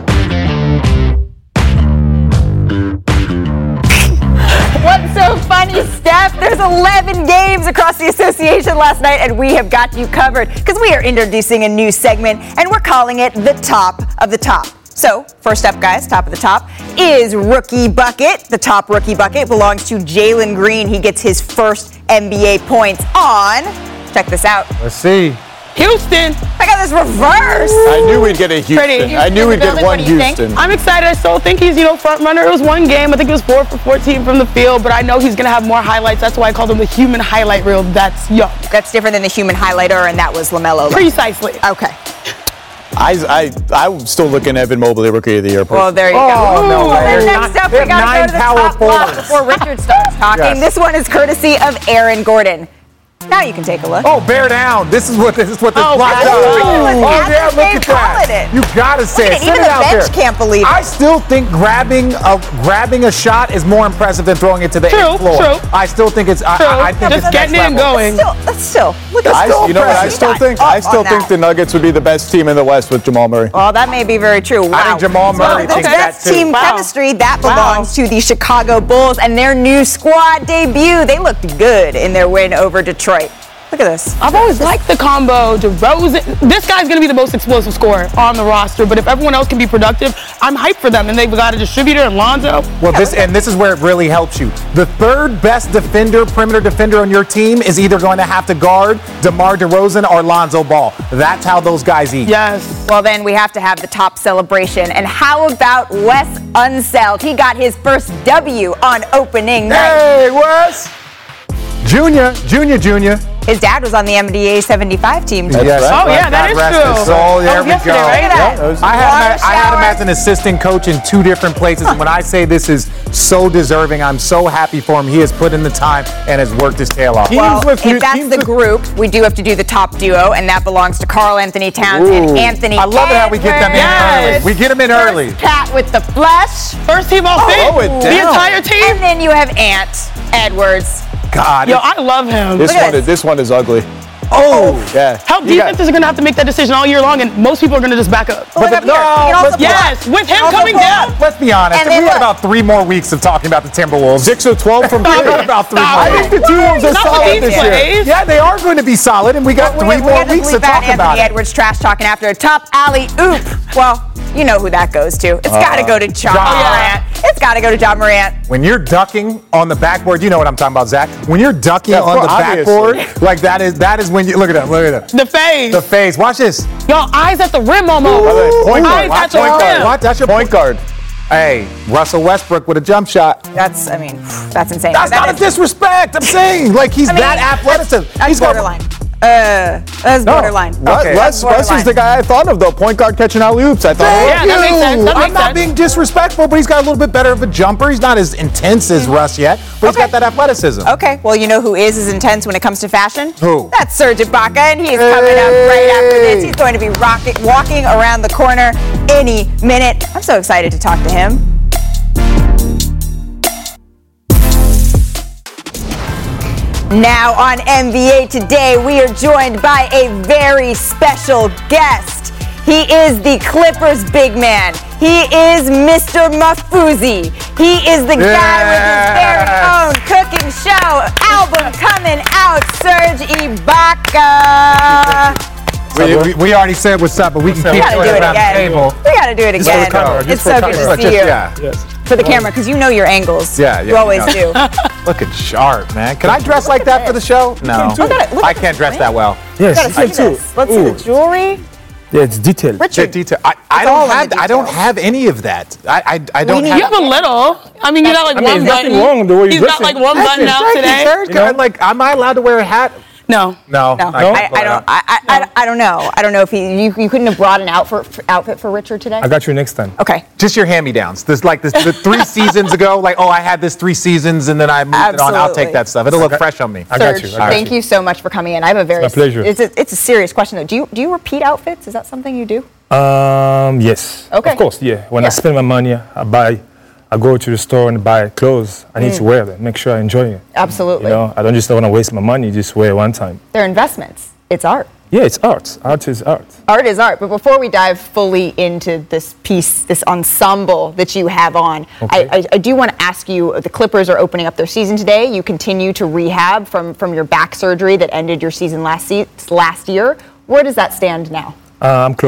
What's so funny, Steph? There's 11 games across the association last night, and we have got you covered because we are introducing a new segment, and we're calling it the Top of the Top. So, first up, guys, top of the top, is Rookie Bucket. The top Rookie Bucket belongs to Jalen Green. He gets his first NBA points on, check this out. Let's see. Houston. I got this reverse. I knew we'd get a Houston. Pretty. I knew we'd get one What do you think? Houston. I'm excited. I still think he's, front runner. It was one game. I think it was 4 for 14 from the field, but I know he's going to have more highlights. That's why I called him the human highlight reel. That's young. That's different than the human highlighter, and that was LaMelo. Precisely. Okay. I'm still looking at Evan Mobley, Rookie of the Year. Well, there you go. Oh, no way. And next up, we got to go to the top block before Richard starts talking. Yes. This one is courtesy of Aaron Gordon. Now you can take a look. Oh, bear down. This is what this block does. Oh, yeah, look at that. You gotta say it. Even the bench can't believe it. I still think grabbing a shot is more impressive than throwing it to the True, floor. true. I still think it's. I think Just it's getting it and level. going. Let's still look at You know what I still think? I still think the Nuggets would be the best team in the West with Jamal Murray. Well, that may be very true. Wow. I think Jamal Murray the thinks that best too. team chemistry, that belongs to the Chicago Bulls and their new squad debut. They looked good in their win over Detroit. Look at this. I've always liked the combo. DeRozan. This guy's going to be the most explosive scorer on the roster, but if everyone else can be productive, I'm hyped for them. And they've got a distributor in Lonzo. Well, this is where it really helps you. The third best perimeter defender on your team is either going to have to guard DeMar DeRozan or Lonzo Ball. That's how those guys eat. Yes. Well, then we have to have the top celebration. And how about Wes Unseld? He got his first W on opening night. Hey, Wes! Junior. His dad was on the NBA 75 team. Yes. Oh, yeah, that is true. So there we yesterday, go. right? Yeah. I had him as an assistant coach in 2 different places. And when I say this is so deserving, I'm so happy for him. He has put in the time and has worked his tail off. Well, if that's the group, we do have to do the top duo, and that belongs to Karl Anthony Towns and Anthony I love it how we get them in early. We get them in early. Cat with the flush. First team all fit. Oh, it The down. entire team. And then you have Ant Edwards. God. Yo, I love him. This one is ugly. Oh, yeah. How defenses are going to have to make that decision all year long, and most people are going to just back up. Yes, with him coming down. Let's be honest. And We then had look. about 3 more weeks of talking about the Timberwolves. 6 or 12 from We three. got about 3 more. I think the T-Wolves are Not solid with this these year. plays. Yeah, they are going to be solid, and we got 3 more had to weeks to bleep out talk about Anthony it. Edwards trash talking after a top alley oop. Well, you know who that goes to. It's got to go to John Morant. It's got to go to John Morant. When you're ducking on the backboard, you know what I'm talking about, Zach. When you're ducking Yeah, on the obviously. backboard, like that is when you look at that. The face. The face. Watch this. Yo, eyes at the rim almost. Point Eyes guard. at the rim. What? That's your Point guard. Hey, Russell Westbrook with a jump shot. That's insane. That's not a disrespect. I'm saying, like he's that athletic. That's borderline. That's borderline. Okay. Russ is the guy I thought of, though. Point guard catching alley-oops. I thought. Yeah, that makes sense. That I'm makes not sense. being disrespectful, but he's got a little bit better of a jumper. He's not as intense as Russ yet, but he's got that athleticism. Okay, well, you know who is as intense when it comes to fashion? Who? That's Serge Ibaka, and he is coming up right after this. He's going to be walking around the corner any minute. I'm so excited to talk to him. Now on NBA Today, we are joined by a very special guest. He is the Clippers big man. He is Mr. Mafuzi. He is the guy with his very own cooking show. Album coming out, Serge Ibaka. We already said what's up, but we can keep We gotta doing do it it around the again. table. We gotta do it again. It's so good to see you. For the camera, because you know your angles. Yeah. You always do. Looking sharp, man. Can I dress like that for the show? No. Look at it. I can't dress that well. Yes, you gotta see this. Let's see the jewelry. Yeah, it's detailed. Richard, detail. I don't have any of that. I don't You have. have a little. I mean, you got like one button. He's got like one button out today. Like, am I allowed to wear a hat? No. I don't know. I don't know if you couldn't have brought an outfit for Richard today. I got you next time. Okay. Just your hand-me-downs. The 3 seasons ago, like, I had this 3 seasons and then I moved it on. I'll take that stuff. It'll look fresh on me. I got you. Thank you so much for coming in. I have a very it's my pleasure. It's a serious question though. Do you repeat outfits? Is that something you do? Yes. Okay. Of course, yeah. When I spend my money, I go to the store and buy clothes. I need to wear them, make sure I enjoy it. Absolutely. You know, I don't just want to waste my money, just wear it one time. They're investments. It's art. Yeah, it's art. Art is art. Art is art. But before we dive fully into this piece, this ensemble that you have on, I do want to ask you, the Clippers are opening up their season today. You continue to rehab from your back surgery that ended your season last year. Where does that stand now? I'm close.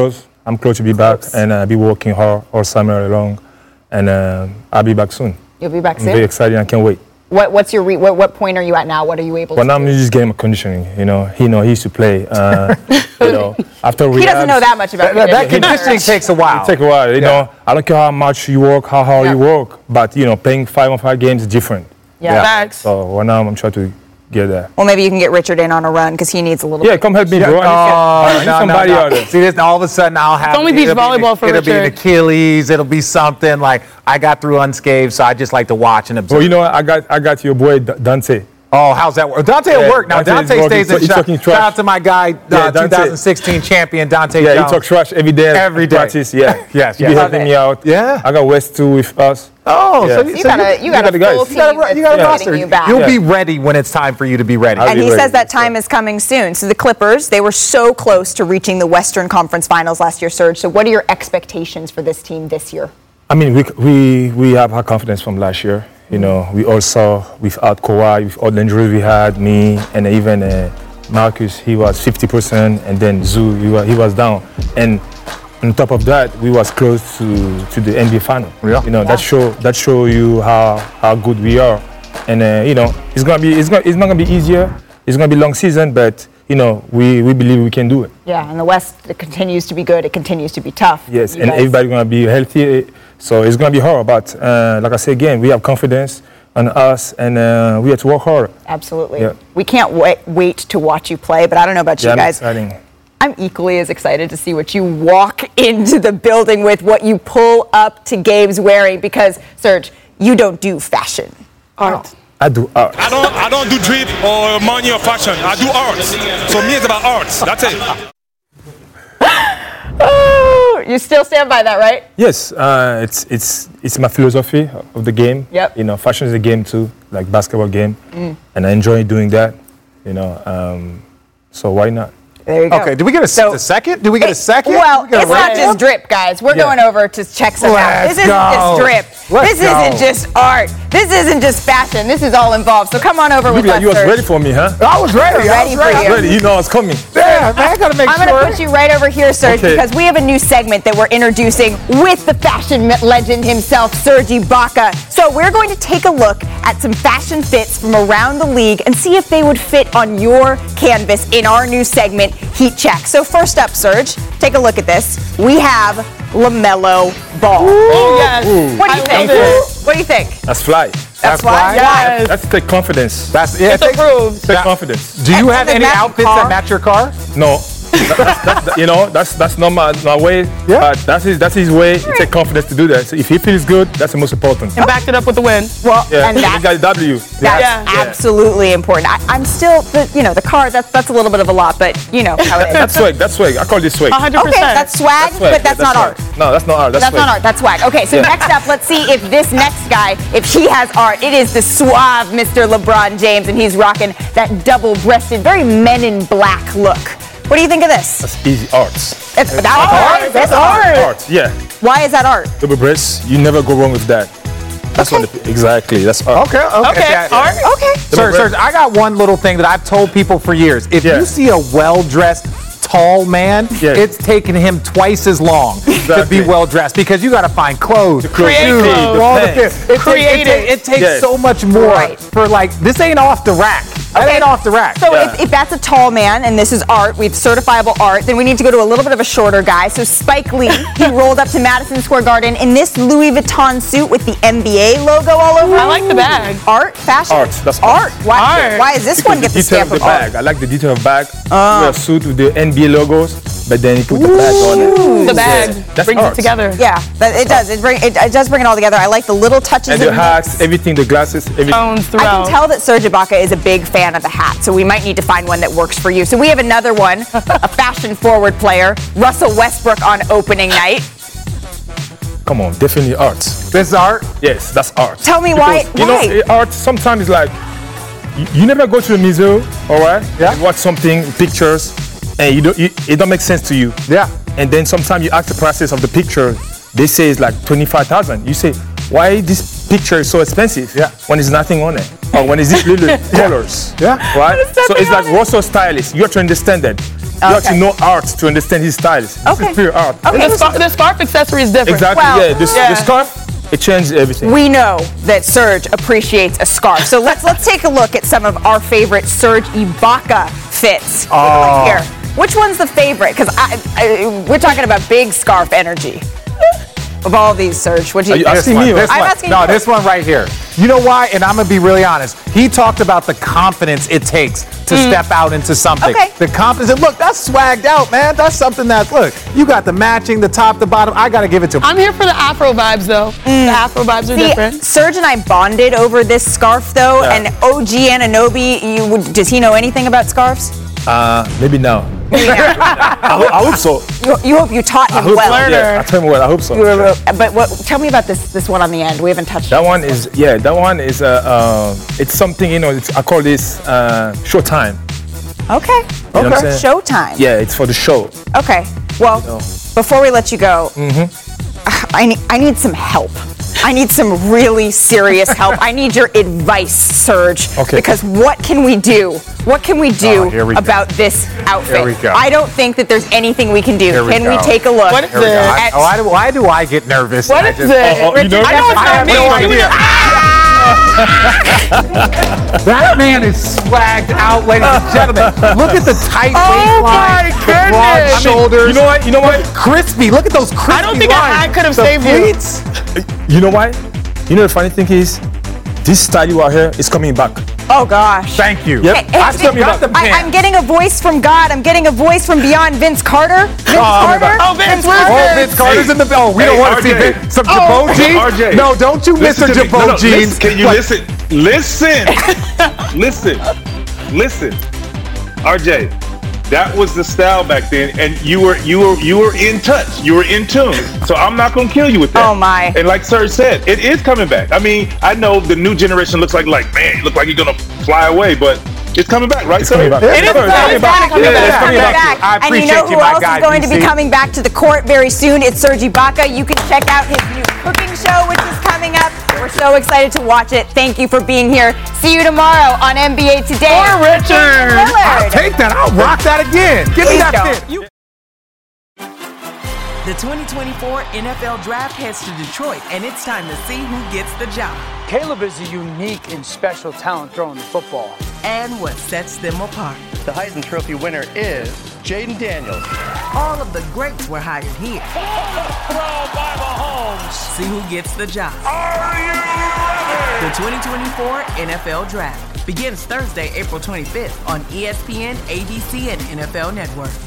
I'm close to be back, and I'll be working hard all summer long, and I'll be back soon. You'll be back I'm soon? very excited. I can't wait. What's your what point are you at now? What are you able to do? Well, now I'm just getting my conditioning. You know, he used to play. You know, after he doesn't know that much about that conditioning takes a while. It takes a while. You know, I don't care how much you work, how hard you work, but you know, playing 5-on-5 games is different. Yeah. Facts. So well, now I'm trying to get there. Well, maybe you can get Richard in on a run because he needs a little. Yeah, come help me, bro. I need somebody out there. See, this, all of a sudden I'll have. It's only beach volleyball for Richard. It'll be an Achilles. It'll be something like I got through unscathed, so I just like to watch and observe. Well, you know what? I got your boy Dante. Oh, how's that work? Dante at work. Now, Dante stays in shot. Shout out to my guy, 2016 champion, Dante Jones. Yeah, he talks trash every day. Every day. Practice, yeah. Yes. He be helping me out. Yeah. I got West too with us. Oh, yeah. so you got a full team you got a roster. you back. You'll be ready when it's time for you to be ready. And he says that time is coming soon. So the Clippers, they were so close to reaching the Western Conference Finals last year, Serge. So what are your expectations for this team this year? I mean, we have our confidence from last year. You know, we all saw without Kawhi, with all the injuries we had, me, and even Marcus, he was 50%, and then Zoo, he was down. And on top of that, we was close to the NBA final. Yeah. You know, that show you how good we are. And you know, it's not gonna be easier. It's gonna be long season, but you know, we believe we can do it. Yeah, and the West, it continues to be good. It continues to be tough. Yes, and everybody's gonna be healthy. So it's going to be hard, but like I said again, we have confidence on us, and we have to work hard. Absolutely. Yeah. We can't wait to watch you play, but I don't know about you guys. Exciting. I'm equally as excited to see what you walk into the building with, what you pull up to games wearing, because, Serge, you don't do fashion. Art. I do art. I don't do drip or money or fashion. I do art. So me, it's about arts. That's it. You still stand by that, right? Yes, it's my philosophy of the game. Yep. You know, fashion is a game too, like basketball game, and I enjoy doing that. You know, so why not? There you go. Okay, do we get a second? Do we get a second? Well, it's not just drip, guys. We're going over to check some out. This isn't just drip. This isn't just art. This isn't just fashion. This is all involved. So come on over with us, You was ready for me, huh? I was ready. Ready for you. Ready. You know I was coming. Yeah, man, I gotta make I'm going to put you right over here, Serge, because we have a new segment that we're introducing with the fashion legend himself, Serge Ibaka. So we're going to take a look at some fashion fits from around the league and see if they would fit on your canvas in our new segment, Heat Check. So first up, Serge, take a look at this. We have LaMelo Ball. Oh, yes. What do you think? What do you think? That's fly. That's fly? Yes. That's take confidence. It's approved. Take confidence. Do you have any outfits that match your car? No. That's not my way. Yeah. But that's his way. It takes confidence to do that. So if he feels good, that's the most important. And backed it up with the win. Well, Yeah. and He got a W. that's absolutely important. I'm still, the car, that's a little bit of a lot, but you know how it is. That's swag. That's swag. I call this swag. 100%. Okay, that's swag, but that's not art. No, that's not art. That's That's not art, that's swag. Okay, so next up, let's see if this next guy, if he has art. It is the suave Mr. LeBron James, and he's rocking that double-breasted, very Men in Black look. What do you think of this? That's easy arts. That's art. That's art. Art, yeah. Why is that art? Double breast, you never go wrong with that. That's exactly. That's art. Okay. Art? Okay. Serge, I got one little thing that I've told people for years. If you see a well-dressed, tall man, it's taken him twice as long to be well-dressed because you got to find clothes, Create clothes. It takes so much more for this ain't off the rack. That ain't off the rack. So if that's a tall man and this is art, we've certifiable art, then we need to go to a little bit of a shorter guy. So Spike Lee, he rolled up to Madison Square Garden in this Louis Vuitton suit with the NBA logo all over it. I like the bag. Art, fashion? Art, that's art. Why does this one get the stamp of art? I like the detail of the bag. Wear a suit with the NBA logos, but then you put the bag on it. The bag brings it together. Yeah, it does. It does bring it all together. I like the little touches. And the hats, everything, the glasses, everything. Tones throughout. I can tell that Serge Ibaka is a big fan of the hat, so we might need to find one that works for you. So we have another one, a fashion-forward player, Russell Westbrook on opening night. Come on, definitely art. This is art? Yes, that's art. Tell me why. You know, art sometimes is like, you never go to a museum, all right? Yeah. You watch something, pictures, and it don't make sense to you. Yeah. And then sometimes you ask the prices of the picture, they say it's like 25,000. You say, why this picture is so expensive? Yeah. When there's nothing on it, or when it's these little colors. Yeah. Right. So it's like Russell stylist. You have to understand that You have to know art to understand his styles. This is pure art. Okay. The scarf accessory is different. Exactly. Well, the scarf. It changed everything. We know that Serge appreciates a scarf. So let's take a look at some of our favorite Serge Ibaka fits. Right here. Which one's the favorite? Because we're talking about big scarf energy. Of all these, Serge, what do you think? Asking me? I'm asking you. This one right here. You know why? And I'm going to be really honest. He talked about the confidence it takes to step out into something. Okay. The confidence. And look, that's swagged out, man. That's something that's, look, you got the matching, the top, the bottom. I got to give it to him. I'm here for the Afro vibes, though. The Afro vibes are different. Serge and I bonded over this scarf, though. Yeah. And OG Anunoby, does he know anything about scarves? Maybe no. I hope so. You hope you taught him well. Yeah, I taught him well. I hope so. But tell me about this one on the end. We haven't touched that one. It's something, I call this showtime. Okay. You know Showtime. Yeah, it's for the show. Okay. Well, before we let you go, I need some help. I need some really serious help. I need your advice, Serge. Okay. Because what can we do? What can we do about this outfit? Here we go. I don't think that there's anything we can do. Can we take a look? What is it? Why do I get nervous? What is it? I have no idea. That man is swagged out, ladies and gentlemen. Look at the tight waistline, the broad shoulders. You know what? Crispy. Look at those crispy I don't think lines. I could have saved you. You know why? You know the funny thing is, this style you are here is coming back. Oh gosh. Thank you. Yep. I'm getting a voice from God. I'm getting a voice from beyond Vince Carter. Vince Carter. Oh, Vince Carter's in the bell. We don't want to see some Jabot jeans. RJ. No, don't you miss the Jabot jeans. Can you listen? Listen. RJ, that was the style back then, and you were in touch. You were in tune. So I'm not gonna kill you with that. Oh my! And like Serge said, it is coming back. I mean, I know the new generation looks like man, you look like you're gonna fly away, but it's coming back, right? It's coming back. It is coming back. I And you appreciate know who you, my else guy, is going to be DC. coming back to the court very soon? It's Serge Ibaka. You can check out his new cooking show, which is coming up. We're so excited to watch it. Thank you for being here. See you tomorrow on NBA Today. Or Richard. I'll take that. I'll rock that again. Give me that fit. The 2024 NFL Draft heads to Detroit, and it's time to see who gets the job. Caleb is a unique and special talent throwing the football. And what sets them apart. The Heisman Trophy winner is Jaden Daniels. All of the greats were hired here. Throw by Mahomes. See who gets the job. Are you ready? The 2024 NFL Draft begins Thursday, April 25th on ESPN, ABC, and NFL Network.